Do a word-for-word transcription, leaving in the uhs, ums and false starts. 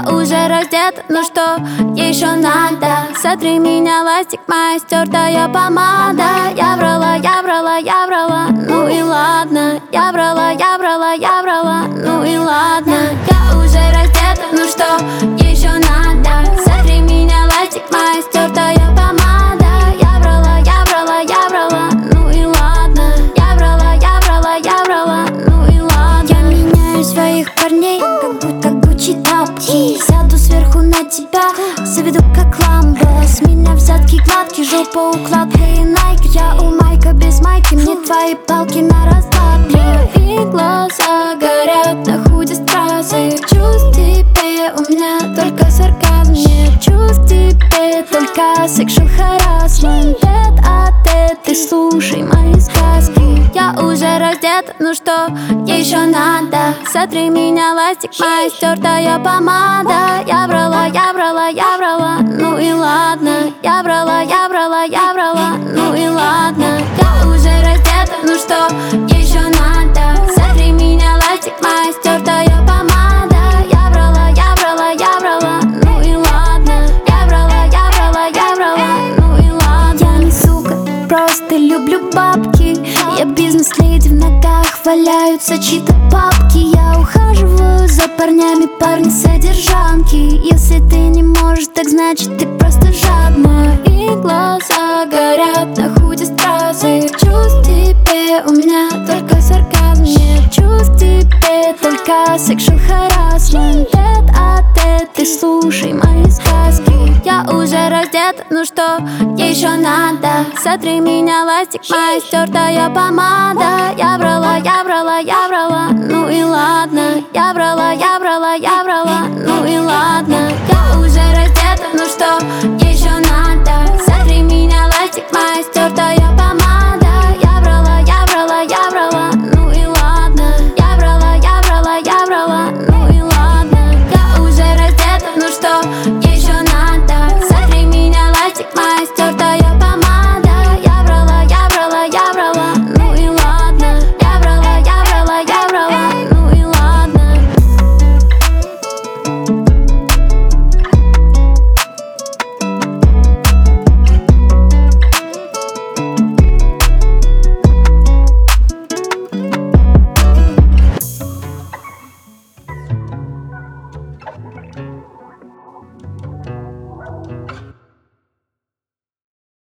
уже раздета, ну что еще надо? Сотри меня, ластик, моя стертая помада. Я врала, я врала, я врала, ну и ладно. Я врала, я врала, я врала, ну и ладно. Я уже раздета, ну что еще надо? Сотри меня, ластик, моя стертая помада. Я врала, я врала, я врала, ну и ладно. Я врала, я врала, я врала, ну и ладно. Я меняю своих парней, как будто Гуччи тапки. Сяду сверху на тебя, заведу как ламбо. С меня взятки гладкие, жопа укладка и найки. Я у Майка без майки, мне твои палки на раскладке. И глаза горят на худе с трассы. Чувств тебе у меня только сарказм. Нет чувств тебе, только sexual harassment. Тет а тет, ты слушай мои сказки. Я уже раздета, ну что еще надо? Сотри меня, ластик, моя стертая помада. Я врала, я врала, я врала, ну и ладно. Я врала, я врала, я врала, ну и ладно. Я уже раздета, ну что еще надо? Сотри меня, ластик, моя стертая помада. Я врала, я врала, я врала, ну и ладно. Я врала, я врала, я врала, ну и ладно. Я не сука, просто люблю бабки. Я бизнес-леди, в ногах валяются чьи-то папки. Я ухаживаю за парнями, парни содержанки. Если ты не можешь, так значит ты просто жадна. И глаза горят на худе с трассы. Чувств тебе у меня только сарказм. Нет чувств тебе, только sexual harassment. Тет а тет, ты слушай мои сказки. Я уже раздета, ну что еще надо? Сотри меня, ластик, моя стертая помада. Я врала, я врала, я врала, ну и ладно. Я врала, я врала, я врала, ну и ладно. Я уже раздета, ну что